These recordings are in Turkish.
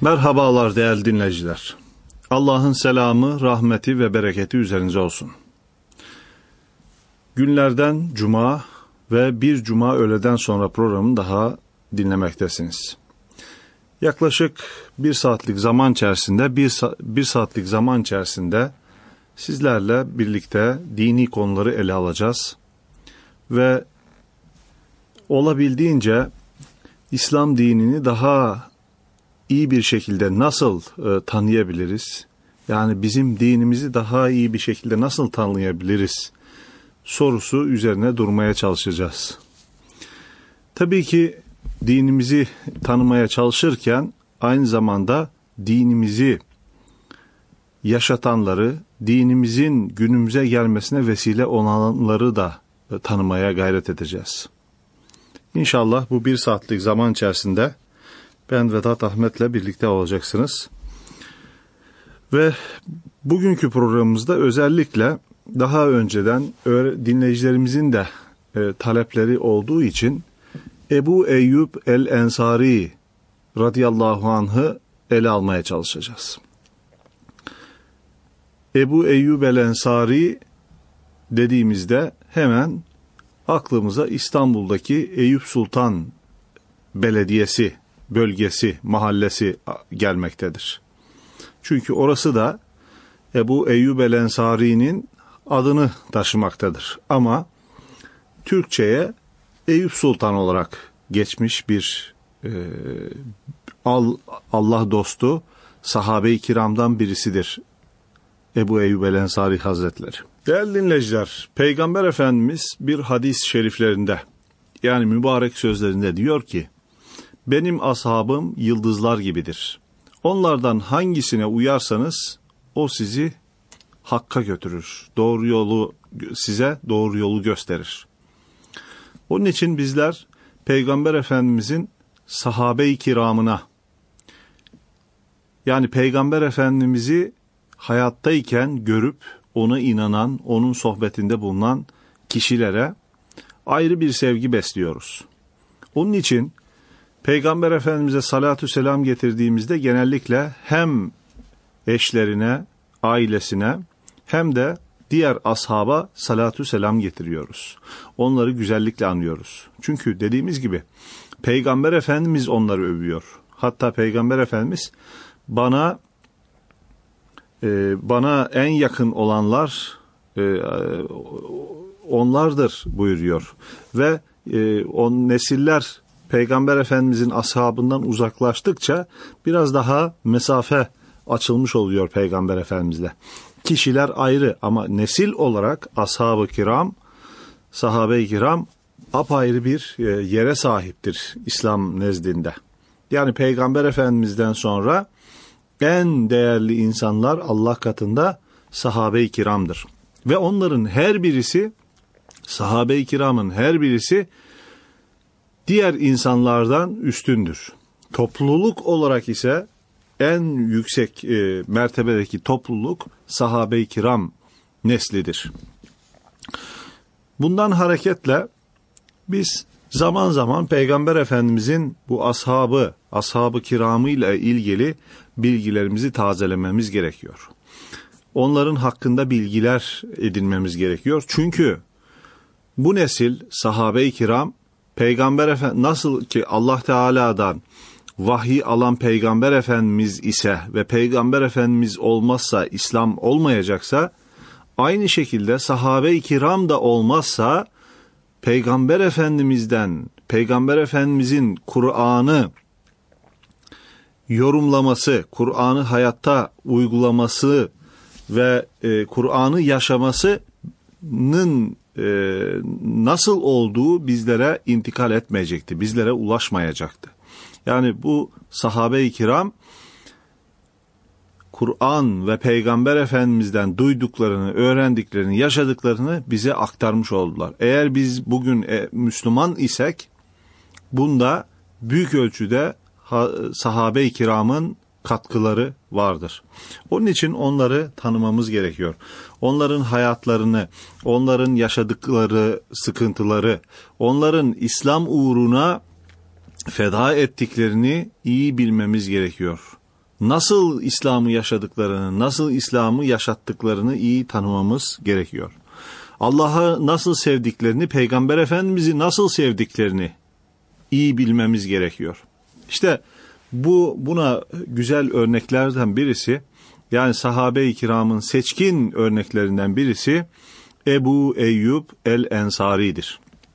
Merhabalar değerli dinleyiciler. Allah'ın selamı, rahmeti ve bereketi üzerinize olsun. Günlerden cuma ve bir cuma öğleden sonra programı daha dinlemektesiniz. Yaklaşık bir saatlik zaman içerisinde sizlerle birlikte dini konuları ele alacağız. Ve olabildiğince İslam dinini daha iyi bir şekilde nasıl tanıyabiliriz? Yani bizim dinimizi daha iyi bir şekilde nasıl tanıyabiliriz? Sorusu üzerine durmaya çalışacağız. Tabii ki dinimizi tanımaya çalışırken aynı zamanda dinimizi yaşatanları, dinimizin günümüze gelmesine vesile olanları da tanımaya gayret edeceğiz. İnşallah bu bir saatlik zaman içerisinde ben Vedat Ahmet'le birlikte olacaksınız. Ve bugünkü programımızda özellikle daha önceden dinleyicilerimizin de talepleri olduğu için Ebu Eyyub el-Ensari radıyallahu anh'ı ele almaya çalışacağız. Ebu Eyyub el-Ensari dediğimizde hemen aklımıza İstanbul'daki Eyüp Sultan Belediyesi, bölgesi, mahallesi gelmektedir. Çünkü orası da Ebu Eyyub el-Ensari'nin adını taşımaktadır. Ama Türkçe'ye Eyüp Sultan olarak geçmiş bir Allah dostu, sahabe-i kiramdan birisidir Ebu Eyyub el-Ensari Hazretleri. Değerli dinleyiciler, Peygamber Efendimiz bir hadis-i şeriflerinde, yani mübarek sözlerinde diyor ki, benim ashabım yıldızlar gibidir. Onlardan hangisine uyarsanız o sizi hakka götürür. Size doğru yolu gösterir. Onun için bizler Peygamber Efendimizin sahabe-i kiramına, yani Peygamber Efendimiz'i hayattayken görüp ona inanan, onun sohbetinde bulunan kişilere ayrı bir sevgi besliyoruz. Onun için Peygamber Efendimiz'e salatü selam getirdiğimizde genellikle hem eşlerine, ailesine hem de diğer ashaba salatü selam getiriyoruz. Onları güzellikle anıyoruz. Çünkü dediğimiz gibi Peygamber Efendimiz onları övüyor. Hatta Peygamber Efendimiz bana en yakın olanlar onlardır buyuruyor. Ve o nesiller Peygamber Efendimizin ashabından uzaklaştıkça biraz daha mesafe açılmış oluyor Peygamber Efendimizle. Kişiler ayrı ama nesil olarak ashab-ı kiram, sahabe-i kiram apayrı bir yere sahiptir İslam nezdinde. Yani Peygamber Efendimiz'den sonra en değerli insanlar Allah katında sahabe-i kiramdır. Ve onların her birisi, sahabe-i kiramın her birisi diğer insanlardan üstündür. Topluluk olarak ise en yüksek mertebedeki topluluk sahabe-i kiram neslidir. Bundan hareketle biz zaman zaman Peygamber Efendimizin bu ashab-ı kiramı ile ilgili bilgilerimizi tazelememiz gerekiyor. Onların hakkında bilgiler edinmemiz gerekiyor. Çünkü bu nesil sahabe-i kiram Peygamber Efendimiz nasıl ki Allah Teala'dan vahiy alan Peygamber Efendimiz ise ve Peygamber Efendimiz olmazsa İslam olmayacaksa, aynı şekilde sahabe-i kiram da olmazsa Peygamber Efendimiz'den, Peygamber Efendimiz'in Kur'an'ı yorumlaması, Kur'an'ı hayatta uygulaması ve Kur'an'ı yaşamasının nasıl olduğu bizlere intikal etmeyecekti, bizlere ulaşmayacaktı. Yani bu sahabe-i kiram Kur'an ve Peygamber Efendimiz'den duyduklarını, öğrendiklerini, yaşadıklarını bize aktarmış oldular. Eğer biz bugün Müslüman isek, bunda büyük ölçüde sahabe-i kiramın katkıları vardır. Onun için onları tanımamız gerekiyor. Onların hayatlarını, onların yaşadıkları sıkıntıları, onların İslam uğruna feda ettiklerini iyi bilmemiz gerekiyor. nasıl İslam'ı yaşadıklarını, nasıl İslam'ı yaşattıklarını iyi tanımamız gerekiyor. Allah'ı nasıl sevdiklerini, Peygamber Efendimiz'i nasıl sevdiklerini iyi bilmemiz gerekiyor. İşte buna güzel örneklerden birisi, yani sahabe-i kiramın seçkin örneklerinden birisi Ebu Eyyub el-Ensari'dir.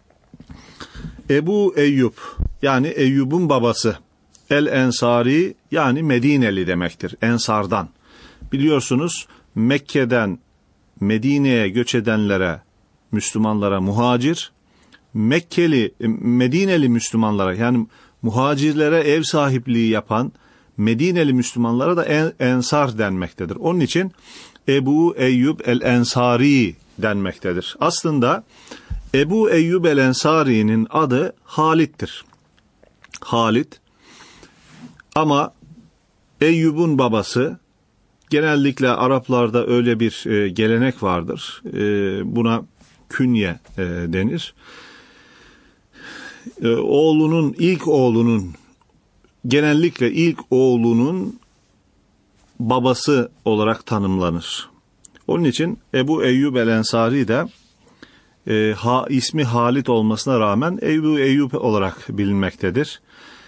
Ebu Eyyub, yani Eyyub'un babası, el-Ensari, yani Medineli demektir, Ensardan. Biliyorsunuz Mekke'den Medine'ye göç edenlere, Müslümanlara muhacir, Medineli Müslümanlara, yani muhacirlere ev sahipliği yapan Medineli Müslümanlara da Ensar denmektedir. Onun için Ebu Eyyub el-Ensari denmektedir. Aslında Ebu Eyyub el-Ensari'nin adı Halit'tir. Halit. Ama Eyyub'un babası, genellikle Araplarda öyle bir gelenek vardır. Buna künye denir. Genellikle ilk oğlunun babası olarak tanımlanır. Onun için Ebu Eyyub el-Ensari de ismi Halit olmasına rağmen Ebu Eyyub olarak bilinmektedir.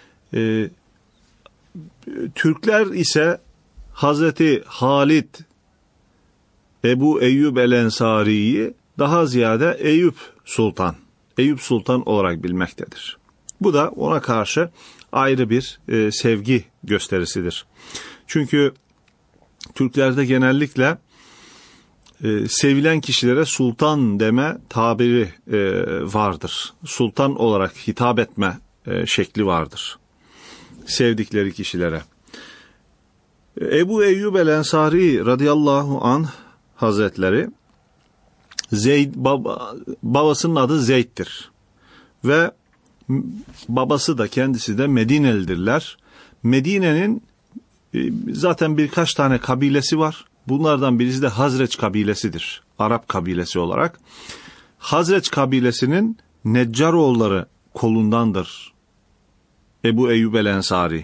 Türkler ise Hazreti Halit Ebu Eyyub el-Ensari'yi daha ziyade Eyüp Sultan olarak bilmektedir. Bu da ona karşı ayrı bir sevgi gösterisidir. Çünkü Türklerde genellikle sevilen kişilere sultan deme tabiri vardır. Sultan olarak hitap etme şekli vardır sevdikleri kişilere. Ebu Eyyub el-Ensari radıyallahu anh Hazretleri, babasının adı Zeyd'dir ve babası da kendisi de Medinelidirler. Medine'nin zaten birkaç tane kabilesi var. Bunlardan birisi de Hazreç kabilesidir, Arap kabilesi olarak. Hazreç kabilesinin Neccaroğulları kolundandır Ebu Eyyub el-Ensari.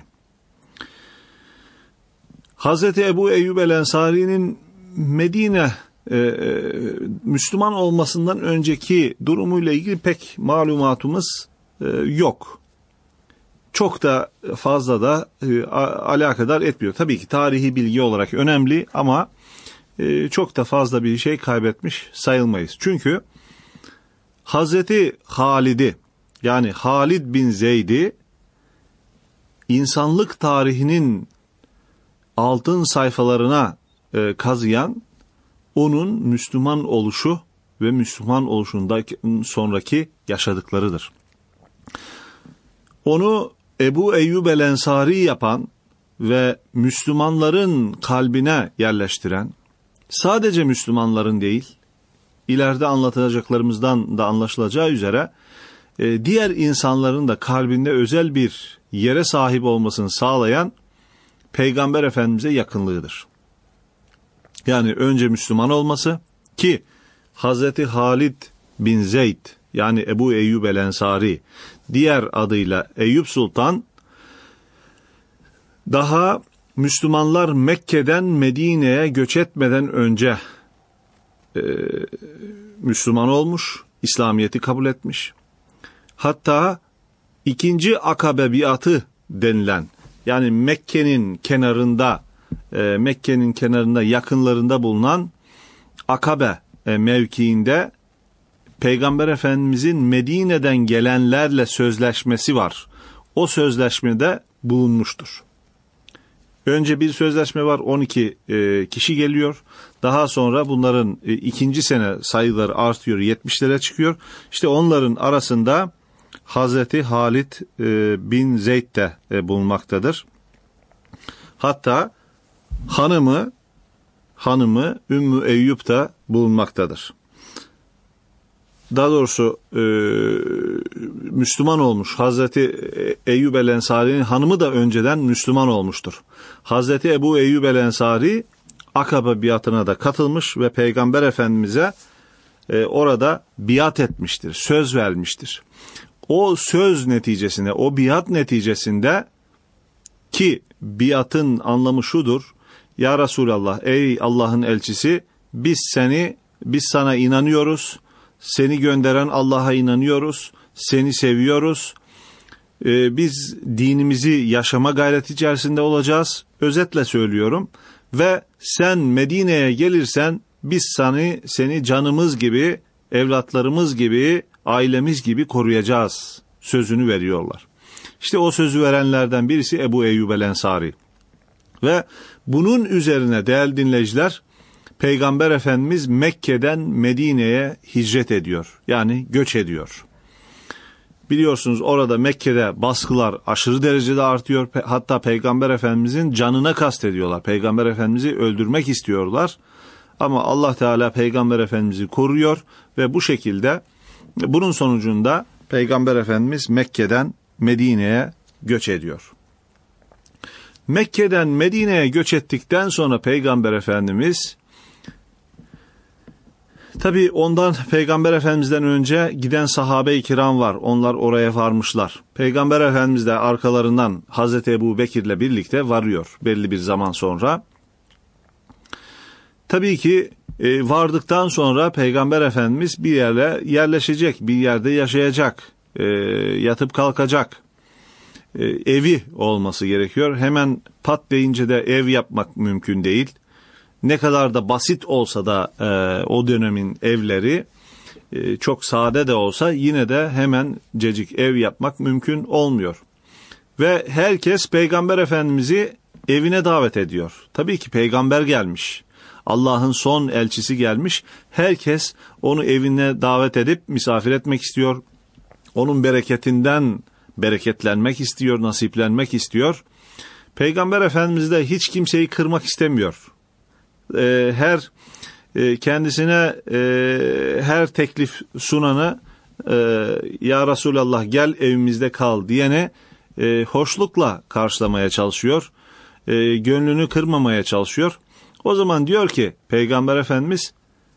Hazreti Ebu Eyyub el-Ensari'nin Medine Müslüman olmasından önceki durumuyla ilgili pek malumatımız yok. Çok da fazla da alakadar etmiyor. Tabii ki tarihi bilgi olarak önemli ama çok da fazla bir şey kaybetmiş sayılmayız. Çünkü Hazreti Halid'i, yani Halid bin Zeyd'i insanlık tarihinin altın sayfalarına kazıyan onun Müslüman oluşu ve Müslüman oluşundan sonraki yaşadıklarıdır. Onu Ebu Eyyub el-Ensari yapan ve Müslümanların kalbine yerleştiren, sadece Müslümanların değil, ileride anlatacaklarımızdan da anlaşılacağı üzere diğer insanların da kalbinde özel bir yere sahip olmasını sağlayan Peygamber Efendimiz'e yakınlığıdır. Yani önce Müslüman olması, ki Hazreti Halid bin Zeyd, yani Ebu Eyyub el-Ensari, diğer adıyla Eyüp Sultan, daha Müslümanlar Mekke'den Medine'ye göç etmeden önce Müslüman olmuş, İslamiyet'i kabul etmiş. Hatta ikinci Akabe biatı denilen, yani Mekke'nin kenarında yakınlarında bulunan Akabe mevkiinde Peygamber Efendimizin Medine'den gelenlerle sözleşmesi var. O sözleşmede bulunmuştur. Önce bir sözleşme var, 12 kişi geliyor. Daha sonra bunların ikinci sene sayıları artıyor, 70'lere çıkıyor. İşte onların arasında Hazreti Halid bin Zeyd de bulunmaktadır. Hatta hanımı Ümmü Eyyub da bulunmaktadır. Daha doğrusu Müslüman olmuş. Hazreti Eyyub el-Ensari'nin hanımı da önceden Müslüman olmuştur. Hazreti Ebu Eyyub el-Ensari Akabe biatına da katılmış ve Peygamber Efendimiz'e orada biat etmiştir, söz vermiştir. O söz neticesinde, o biat neticesinde Ki biatın anlamı şudur: Ya Resulallah, ey Allah'ın elçisi, biz sana inanıyoruz, seni gönderen Allah'a inanıyoruz, seni seviyoruz, biz dinimizi yaşama gayreti içerisinde olacağız, özetle söylüyorum, ve sen Medine'ye gelirsen biz seni canımız gibi, evlatlarımız gibi, ailemiz gibi koruyacağız sözünü veriyorlar. İşte o sözü verenlerden birisi Ebu Eyyub el-Ensari. Ve bunun üzerine değerli dinleyiciler, Peygamber Efendimiz Mekke'den Medine'ye hicret ediyor. Yani göç ediyor. Biliyorsunuz orada Mekke'de baskılar aşırı derecede artıyor. Hatta Peygamber Efendimizin canına kastediyorlar. Peygamber Efendimiz'i öldürmek istiyorlar. Ama Allah Teala Peygamber Efendimiz'i koruyor ve bu şekilde bunun sonucunda Peygamber Efendimiz Mekke'den Medine'ye göç ediyor. Mekke'den Medine'ye göç ettikten sonra Peygamber Efendimiz, tabii ondan, Peygamber Efendimiz'den önce giden sahabe-i kiram var. Onlar oraya varmışlar. Peygamber Efendimiz de arkalarından Hazreti Ebu Bekir'le birlikte varıyor belli bir zaman sonra. Tabii ki vardıktan sonra Peygamber Efendimiz bir yere yerleşecek, bir yerde yaşayacak, yatıp kalkacak. Evi olması gerekiyor. Hemen pat deyince de ev yapmak mümkün değil. Ne kadar da basit olsa da o dönemin evleri, çok sade de olsa yine de hemencecik ev yapmak mümkün olmuyor. Ve herkes Peygamber Efendimiz'i evine davet ediyor. Tabii ki peygamber gelmiş. Allah'ın son elçisi gelmiş. Herkes onu evine davet edip misafir etmek istiyor. Onun bereketinden bereketlenmek istiyor, nasiplenmek istiyor. Peygamber Efendimiz de hiç kimseyi kırmak istemiyor. Kendisine her teklif sunanı, ya Resulallah gel evimizde kal diyene hoşlukla karşılamaya çalışıyor. Gönlünü kırmamaya çalışıyor. O zaman diyor ki Peygamber Efendimiz,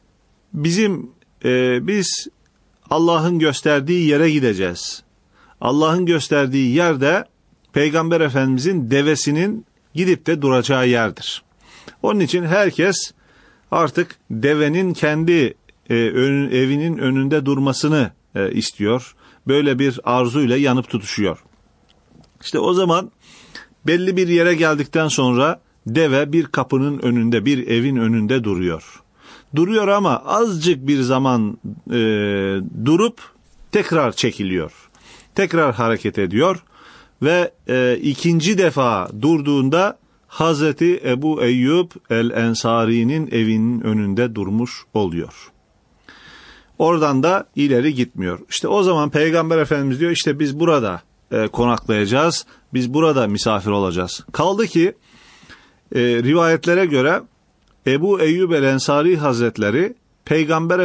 biz Allah'ın gösterdiği yere gideceğiz. Allah'ın gösterdiği yerde Peygamber Efendimizin devesinin gidip de duracağı yerdir. Onun için herkes artık devenin kendi evinin önünde durmasını istiyor. Böyle bir arzuyla yanıp tutuşuyor. İşte o zaman belli bir yere geldikten sonra deve bir kapının önünde, bir evin önünde duruyor. Duruyor ama azıcık bir zaman durup tekrar çekiliyor. Tekrar hareket ediyor ve ikinci defa durduğunda Hazreti Ebu Eyyub el-Ensari'nin evinin önünde durmuş oluyor. Oradan da ileri gitmiyor. İşte o zaman Peygamber Efendimiz diyor, işte biz burada konaklayacağız, biz burada misafir olacağız. Kaldı ki rivayetlere göre Ebu Eyyub el-Ensari Hazretleri Peygamber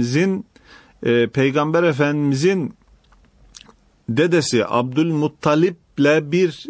Efendimizin dedesi Abdülmuttalip'le bir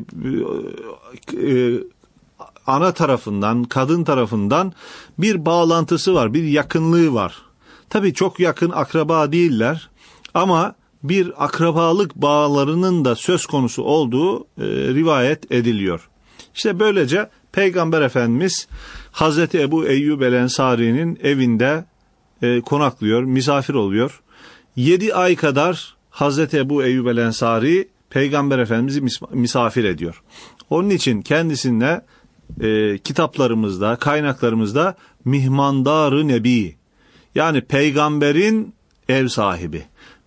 ana tarafından, kadın tarafından bir bağlantısı var, bir yakınlığı var. Tabii çok yakın akraba değiller ama bir akrabalık bağlarının da söz konusu olduğu rivayet ediliyor. İşte böylece Peygamber Efendimiz Hazreti Ebu Eyyub el-Ensari'nin evinde konaklıyor, misafir oluyor. 7 ay kadar Hazreti Ebu Eyyub el-Ensari Peygamber Efendimiz'i misafir ediyor. Onun için kendisine kitaplarımızda, kaynaklarımızda Mihmandar-ı Nebi, yani peygamberin ev sahibi,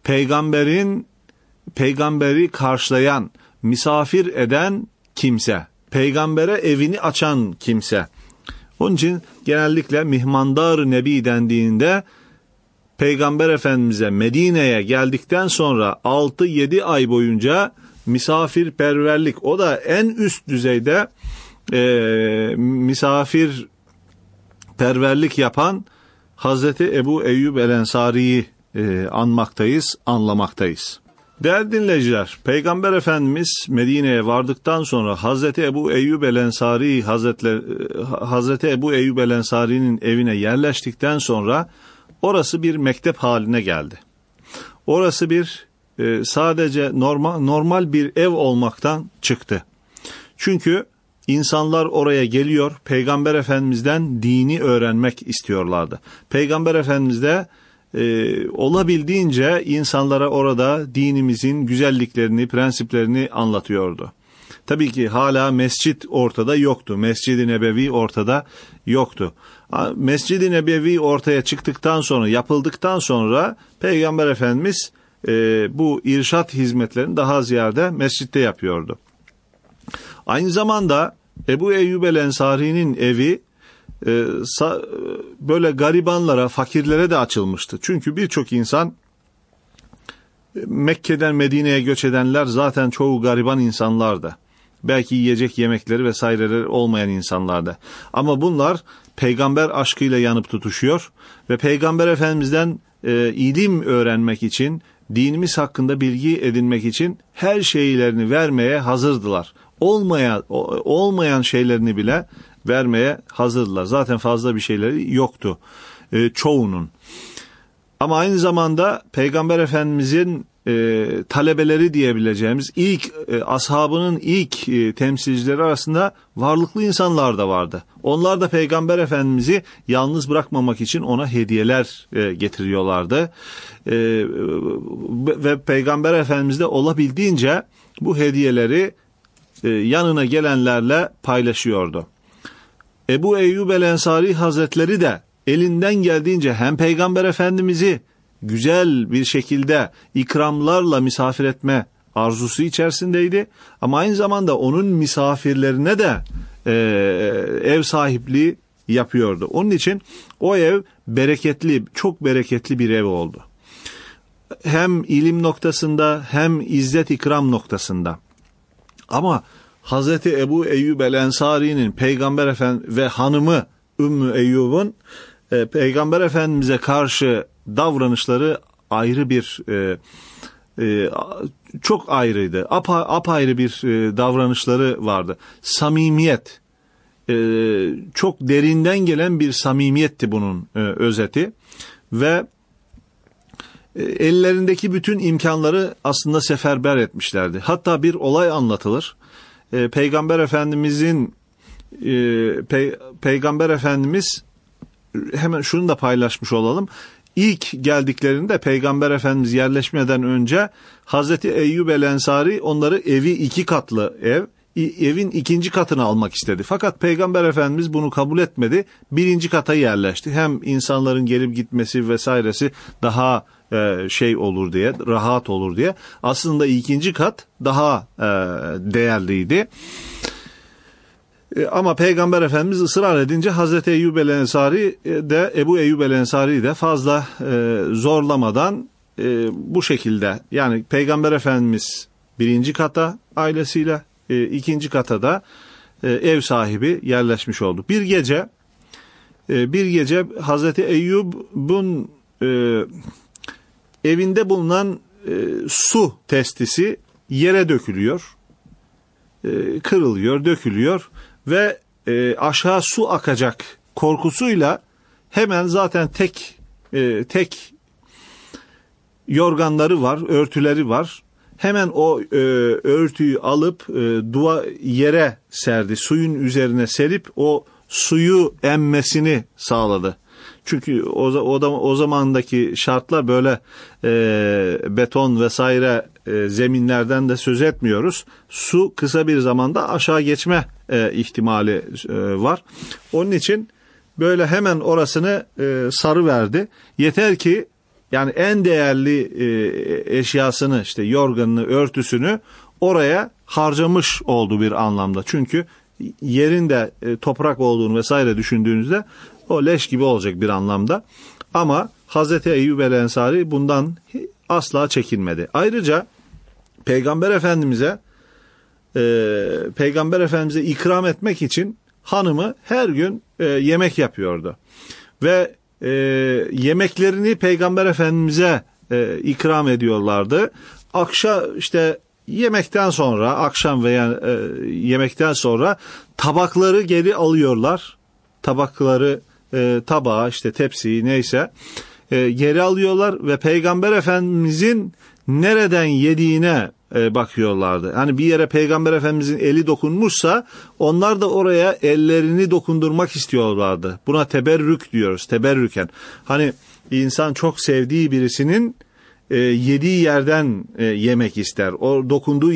peygamberi karşılayan, misafir eden kimse, peygambere evini açan kimse. Onun için genellikle Mihmandar-ı Nebi dendiğinde Peygamber Efendimiz'e Medine'ye geldikten sonra 6-7 ay boyunca misafirperverlik, o da en üst düzeyde misafirperverlik yapan Hazreti Ebu Eyyub el-Ensari'yi anmaktayız, anlamaktayız. Değerli dinleyiciler, Peygamber Efendimiz Medine'ye vardıktan sonra Hazreti Ebu Eyyub el-Ensari Hazreti Ebu Eyyub el-Ensari'nin evine yerleştikten sonra orası bir mektep haline geldi. Orası bir sadece normal bir ev olmaktan çıktı. Çünkü insanlar oraya geliyor, Peygamber Efendimiz'den dini öğrenmek istiyorlardı. Peygamber Efendimiz de olabildiğince insanlara orada dinimizin güzelliklerini, prensiplerini anlatıyordu. Tabii ki hala mescit ortada yoktu. Mescid-i Nebevi ortada yoktu. Mescid-i Nebevi ortaya çıktıktan sonra, yapıldıktan sonra Peygamber Efendimiz bu irşat hizmetlerini daha ziyade mescitte yapıyordu. Aynı zamanda Ebu Eyyub el-Ensari'nin evi böyle garibanlara, fakirlere de açılmıştı. Çünkü birçok insan, Mekke'den Medine'ye göç edenler zaten çoğu gariban insanlardı. Belki yiyecek yemekleri vesaireleri olmayan insanlardı. Ama bunlar peygamber aşkıyla yanıp tutuşuyor ve Peygamber Efendimiz'den ilim öğrenmek için, dinimiz hakkında bilgi edinmek için her şeylerini vermeye hazırdılar. Olmayan şeylerini bile vermeye hazırdılar. Zaten fazla bir şeyleri yoktu çoğunun. Ama aynı zamanda Peygamber Efendimizin talebeleri diyebileceğimiz ashabının ilk temsilcileri arasında varlıklı insanlar da vardı. Onlar da Peygamber Efendimiz'i yalnız bırakmamak için ona hediyeler getiriyorlardı. Ve Peygamber Efendimiz de olabildiğince bu hediyeleri yanına gelenlerle paylaşıyordu. Ebu Eyyub el-Ensari Hazretleri de elinden geldiğince hem Peygamber Efendimiz'i güzel bir şekilde ikramlarla misafir etme arzusu içerisindeydi. Ama aynı zamanda onun misafirlerine de ev sahipliği yapıyordu. Onun için o ev bereketli, çok bereketli bir ev oldu. Hem ilim noktasında hem izzet ikram noktasında. Ama Hazreti Ebu Eyyub el-Ensari'nin Peygamber Efendimiz ve hanımı Ümmü Eyyub'un Peygamber Efendimiz'e karşı davranışları ayrı bir çok ayrıydı. Apayrı bir davranışları vardı. Samimiyet, çok derinden gelen bir samimiyetti bunun özeti ve ellerindeki bütün imkanları aslında seferber etmişlerdi. Hatta bir olay anlatılır. Peygamber Efendimizin Peygamber Efendimiz, hemen şunu da paylaşmış olalım. İlk geldiklerinde Peygamber Efendimiz yerleşmeden önce Hazreti Eyyub el-Ensari onları evi 2 katlı evin 2. katını almak istedi. Fakat Peygamber Efendimiz bunu kabul etmedi. 1. kata yerleşti. Hem insanların gelip gitmesi vesairesi daha olur diye, rahat olur diye. Aslında 2. kat daha değerliydi. Ama Peygamber Efendimiz ısrar edince Hazreti Eyyub el-Ensari de Ebu Eyyub el-Ensari de fazla zorlamadan bu şekilde, yani Peygamber Efendimiz 1. kata ailesiyle, 2. kata da ev sahibi yerleşmiş oldu. Bir gece Hazreti Eyyub'un evinde bulunan su testisi yere dökülüyor, kırılıyor, dökülüyor ve aşağı su akacak korkusuyla hemen zaten tek yorganları var, örtüleri var. Hemen o örtüyü alıp yere serdi, suyun üzerine serip o suyu emmesini sağladı. Çünkü o zamandaki şartlar böyle beton vesaire zeminlerden de söz etmiyoruz. Su kısa bir zamanda aşağı geçme ihtimali var. Onun için böyle hemen orasını sarıverdi. Yeter ki yani en değerli eşyasını, işte yorganını, örtüsünü oraya harcamış oldu bir anlamda. Çünkü yerin de toprak olduğunu vesaire düşündüğünüzde o leş gibi olacak bir anlamda. Ama Hazreti Eyyub el-Ensari bundan asla çekinmedi. Ayrıca Peygamber Efendimiz'e ikram etmek için hanımı her gün yemek yapıyordu. Ve yemeklerini Peygamber Efendimiz'e ikram ediyorlardı. Yemekten sonra, akşam veya yemekten sonra tabakları geri alıyorlar. Tabağı, tepsiyi neyse geri alıyorlar ve Peygamber Efendimiz'in nereden yediğine bakıyorlardı. Hani bir yere Peygamber Efendimizin eli dokunmuşsa onlar da oraya ellerini dokundurmak istiyorlardı. Buna teberrük diyoruz, teberrüken. Hani insan çok sevdiği birisinin yediği yerden yemek ister. O dokunduğu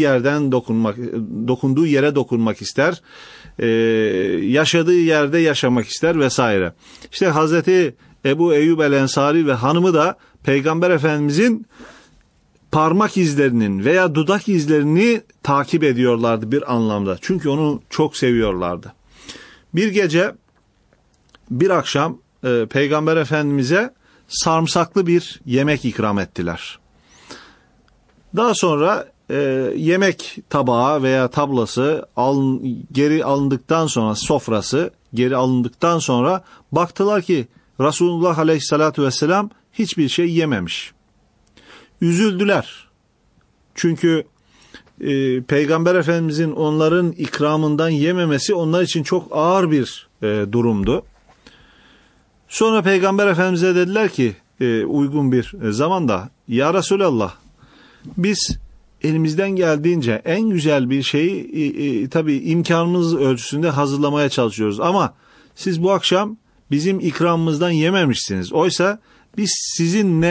yere dokunmak ister. Yaşadığı yerde yaşamak ister vesaire. İşte Hazreti Ebu Eyyub el-Ensari ve hanımı da Peygamber Efendimizin parmak izlerinin veya dudak izlerini takip ediyorlardı bir anlamda. Çünkü onu çok seviyorlardı. Bir gece, bir akşam Peygamber Efendimiz'e sarımsaklı bir yemek ikram ettiler. Daha sonra yemek tabağı veya tablası geri alındıktan sonra, sofrası geri alındıktan sonra baktılar ki Resulullah Aleyhisselatü Vesselam hiçbir şey yememiş. Üzüldüler. Çünkü Peygamber Efendimizin onların ikramından yememesi onlar için çok ağır bir durumdu. Sonra Peygamber Efendimiz'e dediler ki uygun bir zamanda, ya Resulallah, biz elimizden geldiğince en güzel bir şeyi tabii imkanımız ölçüsünde hazırlamaya çalışıyoruz. Ama siz bu akşam bizim ikramımızdan yememişsiniz. Oysa biz sizin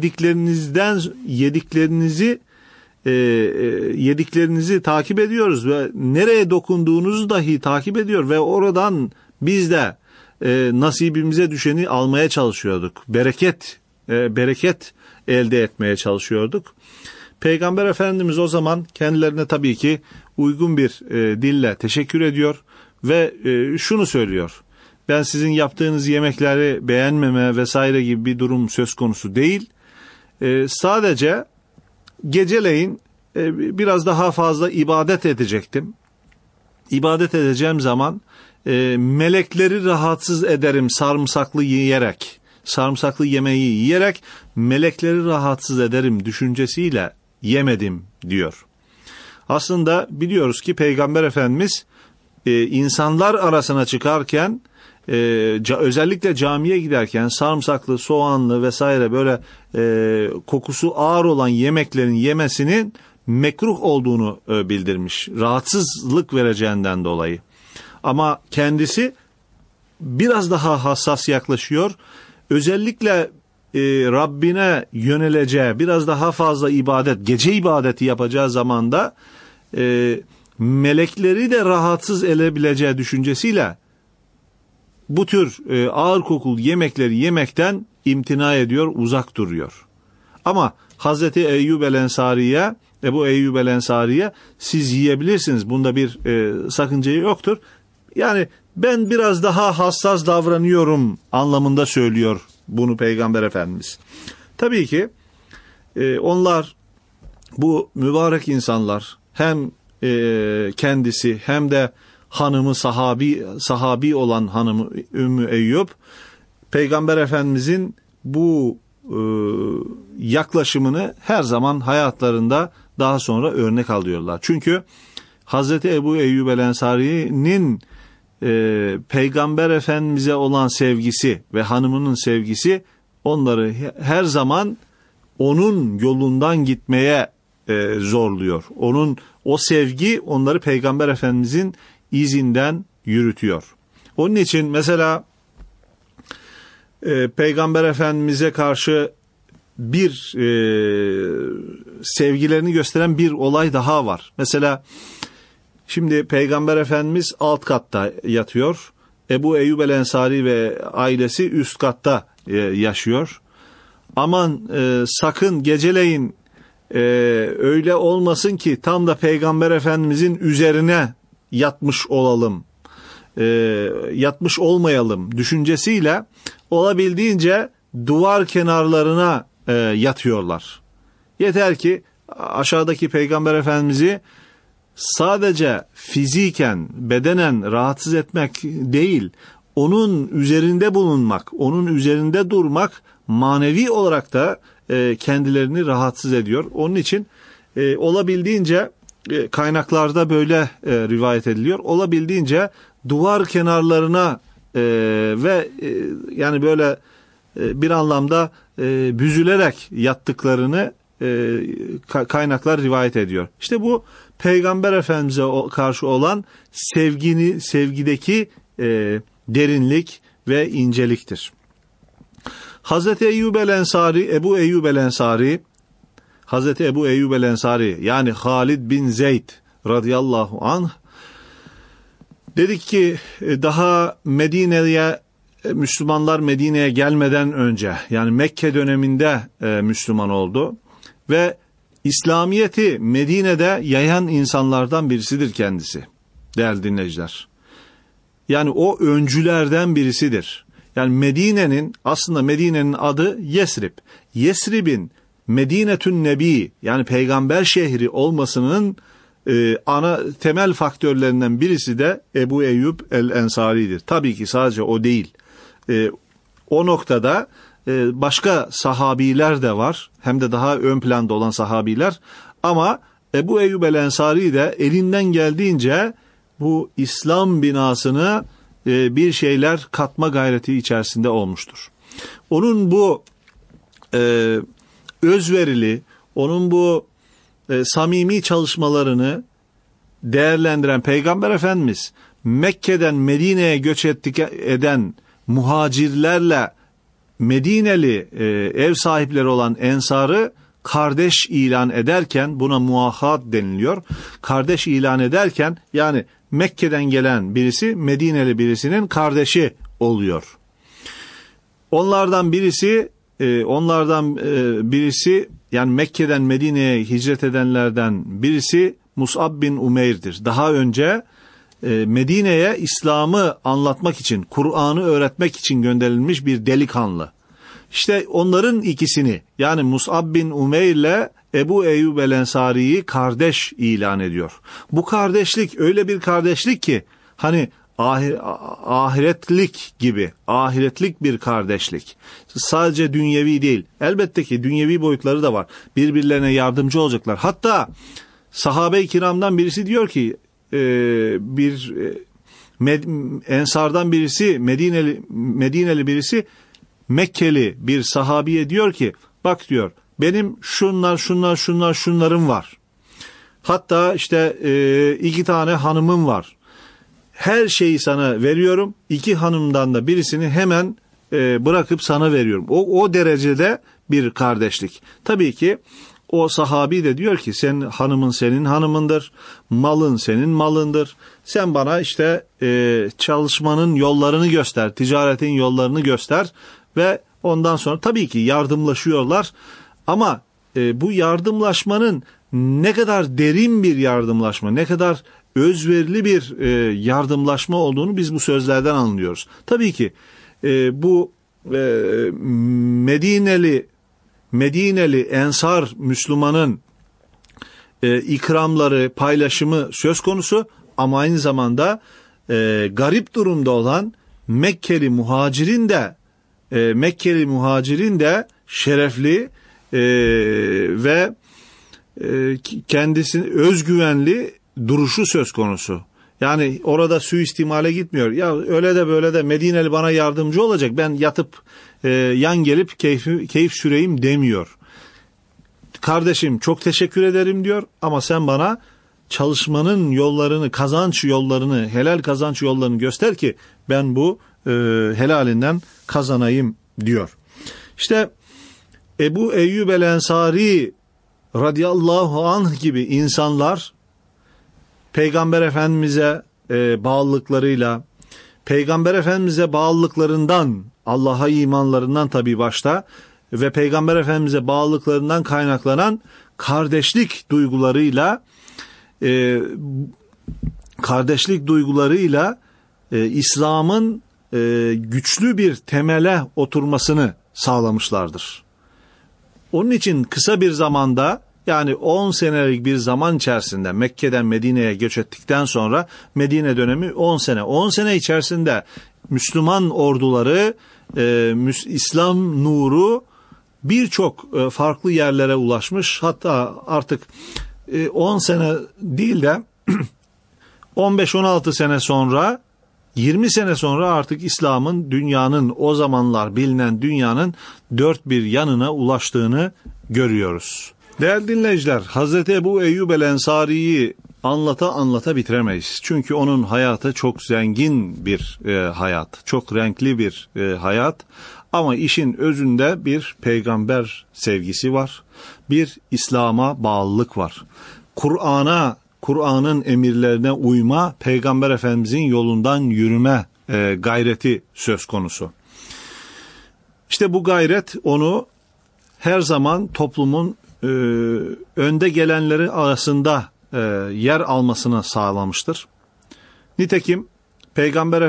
yediklerinizi takip ediyoruz ve nereye dokunduğunuzu dahi takip ediyor ve oradan biz de nasibimize düşeni almaya çalışıyorduk. Bereket elde etmeye çalışıyorduk. Peygamber Efendimiz o zaman kendilerine tabii ki uygun bir dille teşekkür ediyor ve şunu söylüyor. Ben sizin yaptığınız yemekleri beğenmeme vesaire gibi bir durum söz konusu değil. Sadece geceleyin biraz daha fazla ibadet edecektim. İbadet edeceğim zaman melekleri rahatsız ederim sarımsaklı yemeği yiyerek melekleri rahatsız ederim düşüncesiyle yemedim diyor. Aslında biliyoruz ki Peygamber Efendimiz insanlar arasına çıkarken özellikle camiye giderken sarımsaklı, soğanlı vesaire böyle kokusu ağır olan yemeklerin yemesinin mekruh olduğunu bildirmiş. Rahatsızlık vereceğinden dolayı. Ama kendisi biraz daha hassas yaklaşıyor. Özellikle Rabbine yöneleceği, biraz daha fazla gece ibadeti yapacağı zamanda melekleri de rahatsız edebileceği düşüncesiyle bu tür ağır kokulu yemekleri yemekten imtina ediyor, uzak duruyor. Ama Hazreti Ebu Eyyub el-Ensari'ye siz yiyebilirsiniz. Bunda bir sakınca yoktur. Yani ben biraz daha hassas davranıyorum anlamında söylüyor bunu Peygamber Efendimiz. Tabii ki onlar, bu mübarek insanlar, hem kendisi hem de hanımı sahabi olan hanımı Ümmü Eyyub, Peygamber Efendimizin bu yaklaşımını her zaman hayatlarında daha sonra örnek alıyorlar. Çünkü Hazreti Ebu Eyyub el-Ensari'nin Peygamber Efendimiz'e olan sevgisi ve hanımının sevgisi onları her zaman onun yolundan gitmeye zorluyor. O sevgi onları Peygamber Efendimiz'in izinden yürütüyor. Onun için mesela Peygamber Efendimiz'e karşı bir sevgilerini gösteren bir olay daha var. Mesela şimdi Peygamber Efendimiz alt katta yatıyor. Ebu Eyyub el-Ensari ve ailesi üst katta yaşıyor. Aman sakın geceleyin öyle olmasın ki tam da Peygamber Efendimizin üzerine yatmış olmayalım düşüncesiyle olabildiğince duvar kenarlarına yatıyorlar. Yeter ki aşağıdaki Peygamber Efendimiz'i sadece fiziken, bedenen rahatsız etmek değil, onun üzerinde bulunmak, onun üzerinde durmak manevi olarak da kendilerini rahatsız ediyor. Onun için olabildiğince kaynaklarda böyle rivayet ediliyor. Olabildiğince duvar kenarlarına ve yani böyle bir anlamda büzülerek yattıklarını kaynaklar rivayet ediyor. İşte bu Peygamber Efendimiz'e karşı olan sevgideki derinlik ve inceliktir. Hazreti Eyyub el-Ensari, Hazreti Ebu Eyyub el-Ensari yani Halid bin Zeyd radıyallahu anh dedik ki daha Müslümanlar Medine'ye gelmeden önce yani Mekke döneminde Müslüman oldu ve İslamiyet'i Medine'de yayan insanlardan birisidir kendisi değerli dinleyiciler. Yani o öncülerden birisidir. Yani Medine'nin adı Yesrib. Yesrib'in Medinetün Nebi yani peygamber şehri olmasının ana temel faktörlerinden birisi de Ebu Eyyub el-Ensari'dir. Tabii ki sadece o değil. O noktada başka sahabiler de var. Hem de daha ön planda olan sahabiler. Ama Ebu Eyyub el-Ensari de elinden geldiğince bu İslam binasını bir şeyler katma gayreti içerisinde olmuştur. Onun bu özverili, onun bu samimi çalışmalarını değerlendiren Peygamber Efendimiz Mekke'den Medine'ye göç eden muhacirlerle Medineli ev sahipleri olan Ensar'ı kardeş ilan ederken buna muahat deniliyor. Kardeş ilan ederken yani Mekke'den gelen birisi Medineli birisinin kardeşi oluyor. Onlardan birisi yani Mekke'den Medine'ye hicret edenlerden birisi Mus'ab bin Umeyr'dir. Daha önce Medine'ye İslam'ı anlatmak için, Kur'an'ı öğretmek için gönderilmiş bir delikanlı. İşte onların ikisini yani Mus'ab bin Umeyr ile Ebu Eyyub el-Ensari'yi kardeş ilan ediyor. Bu kardeşlik öyle bir kardeşlik ki hani ahiretlik bir kardeşlik. Sadece dünyevi değil. Elbette ki dünyevi boyutları da var. Birbirlerine yardımcı olacaklar. Hatta sahabe-i kiramdan birisi diyor ki Ensardan birisi Medineli birisi Mekkeli bir sahabiye diyor ki bak diyor benim şunlarım var. Hatta işte 2 tane hanımım var. Her şeyi sana veriyorum. 2 hanımdan da birisini hemen bırakıp sana veriyorum. O derecede bir kardeşlik. Tabii ki o sahabi de diyor ki senin hanımın senin hanımındır. Malın senin malındır. Sen bana işte çalışmanın yollarını göster. Ticaretin yollarını göster. Ve ondan sonra tabii ki yardımlaşıyorlar. Ama bu yardımlaşmanın ne kadar derin bir yardımlaşma, ne kadar özverili bir yardımlaşma olduğunu biz bu sözlerden anlıyoruz. Tabii ki bu Medineli Ensar Müslümanın ikramları, paylaşımı söz konusu ama aynı zamanda garip durumda olan Mekkeli muhacirin de şerefli ve kendisini özgüvenli duruşu söz konusu. Yani orada suistimale gitmiyor. Ya öyle de böyle de Medineli bana yardımcı olacak. Ben yatıp yan gelip keyif süreyim demiyor. Kardeşim çok teşekkür ederim diyor ama sen bana çalışmanın yollarını, kazanç yollarını, helal kazanç yollarını göster ki ben bu helalinden kazanayım diyor. İşte Ebu Eyyub el-Ensari radıyallahu anh gibi insanlar Peygamber Efendimiz'e bağlılıklarıyla, Peygamber Efendimiz'e bağlılıklarından, Allah'a imanlarından tabii başta ve Peygamber Efendimiz'e bağlılıklarından kaynaklanan kardeşlik duygularıyla İslam'ın güçlü bir temele oturmasını sağlamışlardır. Onun için kısa bir zamanda yani 10 senelik bir zaman içerisinde Mekke'den Medine'ye göç ettikten sonra Medine dönemi 10 sene. 10 sene içerisinde Müslüman orduları, İslam nuru birçok farklı yerlere ulaşmış. Hatta artık 10 sene değil de 15-16 sene sonra 20 sene sonra artık İslam'ın dünyanın o zamanlar bilinen dünyanın dört bir yanına ulaştığını görüyoruz. Değerli dinleyiciler, Hazreti Ebu Eyyub el-Ensari'yi anlata bitiremeyiz. Çünkü onun hayatı çok zengin bir hayat, çok renkli bir hayat. Ama işin özünde bir peygamber sevgisi var, bir İslam'a bağlılık var. Kur'an'ın emirlerine uyma, Peygamber Efendimizin yolundan yürüme gayreti söz konusu. İşte bu gayret onu her zaman toplumun önde gelenleri arasında yer almasını sağlamıştır. Nitekim Peygamber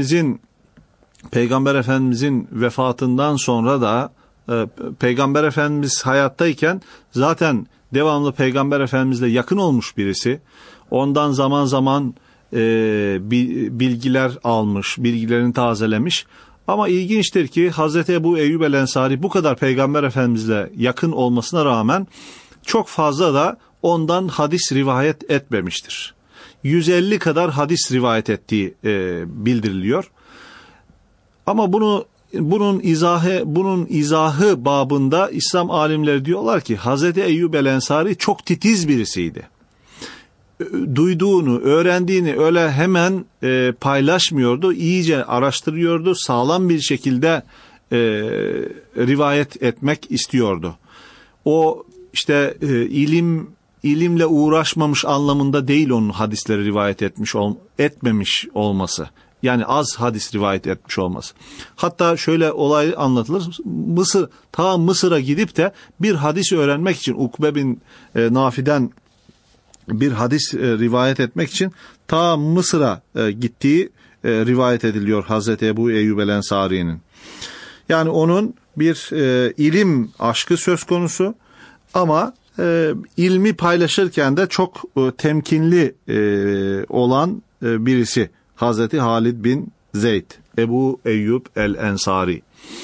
Efendimizin vefatından sonra da Peygamber Efendimiz hayattayken zaten devamlı Peygamber Efendimizle yakın olmuş birisi. Ondan zaman zaman bilgiler almış, bilgilerini tazelemiş. Ama ilginçtir ki Hazreti Ebu Eyyub el-Ensari bu kadar Peygamber Efendimizle yakın olmasına rağmen çok fazla da ondan hadis rivayet etmemiştir. 150 kadar hadis rivayet ettiği bildiriliyor. Ama bunun izahı babında İslam alimleri diyorlar ki Hazreti Eyyub el-Ensari çok titiz birisiydi. Duyduğunu, öğrendiğini öyle hemen paylaşmıyordu, iyice araştırıyordu, sağlam bir şekilde rivayet etmek istiyordu. O işte ilimle uğraşmamış anlamında değil onun hadisleri rivayet etmemiş olması. Yani az hadis rivayet etmiş olması. Hatta şöyle olay anlatılır. Mısır'a gidip de bir hadis öğrenmek için Ukbe bin Nafi'den bir hadis rivayet etmek için ta Mısır'a gittiği rivayet ediliyor Hazreti Ebu Eyyub el-Ensari'nin. Yani onun bir ilim aşkı söz konusu ama ilmi paylaşırken de çok temkinli olan birisi Hazreti Halid bin Zeyd, Ebu Eyyub el-Ensari.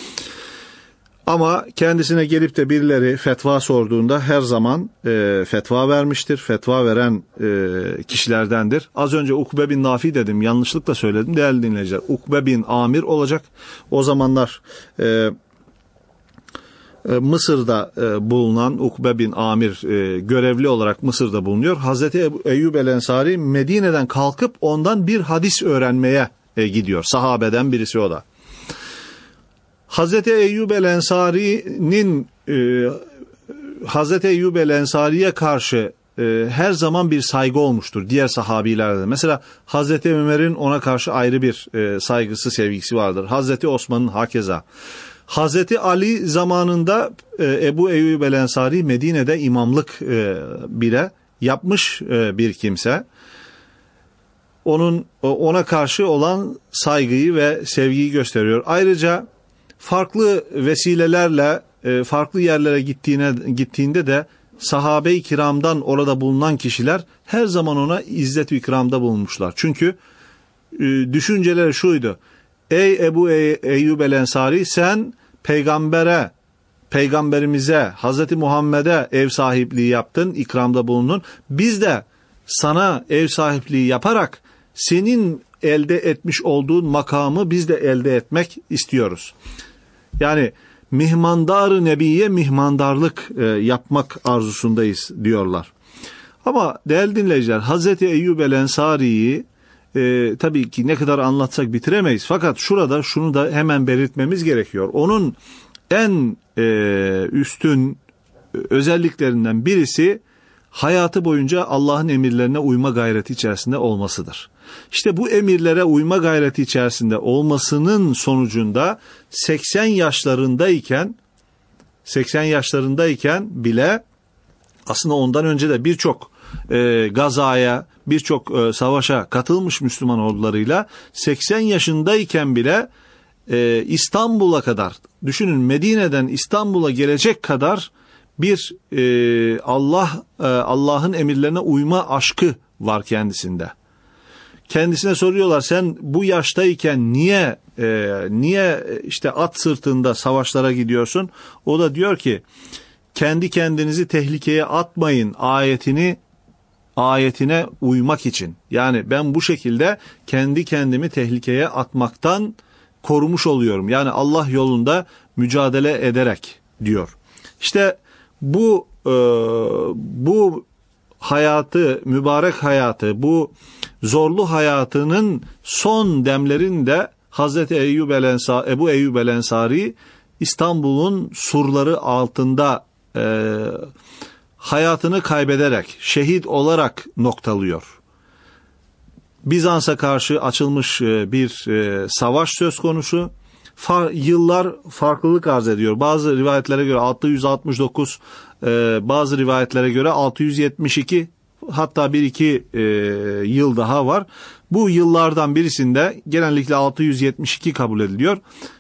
Ama kendisine gelip de birileri fetva sorduğunda her zaman fetva vermiştir. Fetva veren kişilerdendir. Az önce Ukbe bin Nafi dedim, yanlışlıkla söyledim değerli dinleyiciler. Ukbe bin Amir olacak. O zamanlar Mısır'da bulunan Ukbe bin Amir görevli olarak Mısır'da bulunuyor. Hazreti Eyyub el-Ensari Medine'den kalkıp ondan bir hadis öğrenmeye gidiyor. Sahabeden birisi o da. Hazreti Eyyub el-Ensari'ye karşı her zaman bir saygı olmuştur diğer sahabilerde. Mesela Hazreti Ömer'in ona karşı ayrı bir saygısı, sevgisi vardır. Hazreti Osman'ın hakeza. Hazreti Ali zamanında Ebu Eyyub el-Ensari Medine'de imamlık bile yapmış bir kimse. Ona karşı olan saygıyı ve sevgiyi gösteriyor. Ayrıca farklı vesilelerle farklı yerlere gittiğinde de sahabe-i kiramdan orada bulunan kişiler her zaman ona izzet-i ikramda bulunmuşlar. Çünkü düşünceleri şuydu: ey Ebu Eyyub el-Ensari, sen peygamberimize, Hazreti Muhammed'e ev sahipliği yaptın, ikramda bulundun. Biz de sana ev sahipliği yaparak senin elde etmiş olduğun makamı biz de elde etmek istiyoruz. Yani mihmandar-ı nebiye mihmandarlık yapmak arzusundayız diyorlar. Ama değerli dinleyiciler, Hazreti Eyyub el-Ensari'yi tabii ki ne kadar anlatsak bitiremeyiz. Fakat şurada şunu da hemen belirtmemiz gerekiyor. Onun en üstün özelliklerinden birisi hayatı boyunca Allah'ın emirlerine uyma gayreti içerisinde olmasıdır. İşte bu emirlere uyma gayreti içerisinde olmasının sonucunda 80 yaşlarındayken bile, aslında ondan önce de birçok gazaya, birçok savaşa katılmış Müslüman ordularıyla, 80 yaşındayken bile İstanbul'a kadar, düşünün, Medine'den İstanbul'a gelecek kadar bir Allah'ın emirlerine uyma aşkı var kendisinde. Kendisine soruyorlar, sen bu yaştayken niye işte at sırtında savaşlara gidiyorsun? O da diyor ki, kendi kendinizi tehlikeye atmayın ayetine uymak için. Yani ben bu şekilde kendi kendimi tehlikeye atmaktan korumuş oluyorum. Yani Allah yolunda mücadele ederek diyor. İşte bu bu hayatı, mübarek hayatı, bu zorlu hayatının son demlerinde Hazreti Ebu Eyyub el-Ensari İstanbul'un surları altında hayatını kaybederek, şehit olarak noktalıyor. Bizans'a karşı açılmış bir savaş söz konusu. Yıllar farklılık arz ediyor. Bazı rivayetlere göre 669, bazı rivayetlere göre 672, hatta bir iki yıl daha var. Bu yıllardan birisinde genellikle 672 kabul ediliyor.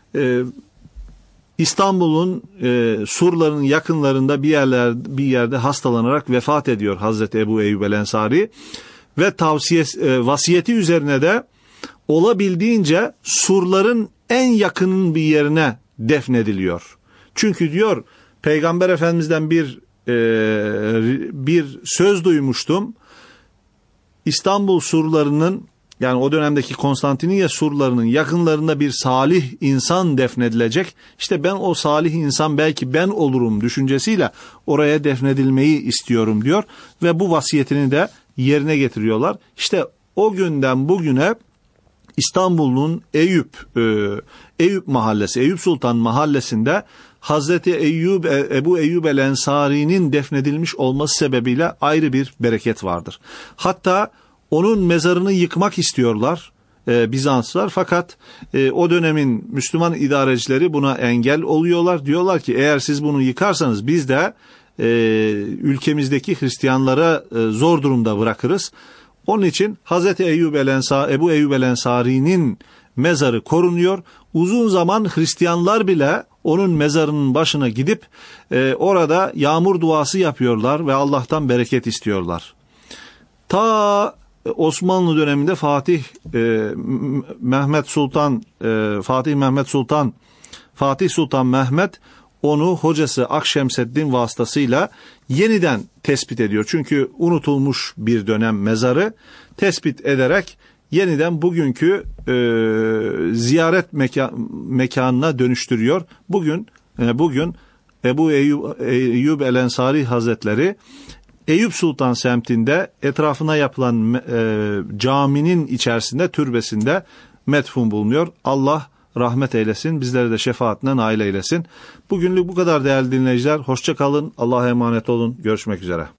İstanbul'un surlarının yakınlarında bir yerde hastalanarak vefat ediyor Hazreti Ebu Eyyub el-Ensari ve vasiyeti üzerine de olabildiğince surların en yakının bir yerine defnediliyor. Çünkü diyor, Peygamber Efendimiz'den bir söz duymuştum. İstanbul surlarının, yani o dönemdeki Konstantiniye surlarının yakınlarında bir salih insan defnedilecek. İşte ben o salih insan belki ben olurum düşüncesiyle oraya defnedilmeyi istiyorum diyor. Ve bu vasiyetini de yerine getiriyorlar. İşte o günden bugüne İstanbul'un Eyüp Mahallesi, Eyüp Sultan Mahallesi'nde Hazreti Ebu Eyyub el-Ensari'nin defnedilmiş olması sebebiyle ayrı bir bereket vardır. Hatta onun mezarını yıkmak istiyorlar Bizanslılar, fakat o dönemin Müslüman idarecileri buna engel oluyorlar. Diyorlar ki eğer siz bunu yıkarsanız biz de ülkemizdeki Hristiyanlara zor durumda bırakırız. Onun için Hazreti Ebu Eyyub el-Ensari'nin mezarı korunuyor. Uzun zaman Hristiyanlar bile onun mezarının başına gidip orada yağmur duası yapıyorlar ve Allah'tan bereket istiyorlar. Ta Osmanlı döneminde Fatih Sultan Mehmet onu hocası Akşemseddin vasıtasıyla yeniden tespit ediyor. Çünkü unutulmuş bir dönem mezarı tespit ederek yeniden bugünkü ziyaret mekanına dönüştürüyor. Bugün Ebu Eyyub el-Ensari Hazretleri Eyüp Sultan semtinde etrafına yapılan caminin içerisinde, türbesinde metfun bulunuyor. Allah rahmet eylesin, bizleri de şefaatine nail eylesin. Bugünlük bu kadar değerli dinleyiciler. Hoşça kalın, Allah'a emanet olun. Görüşmek üzere.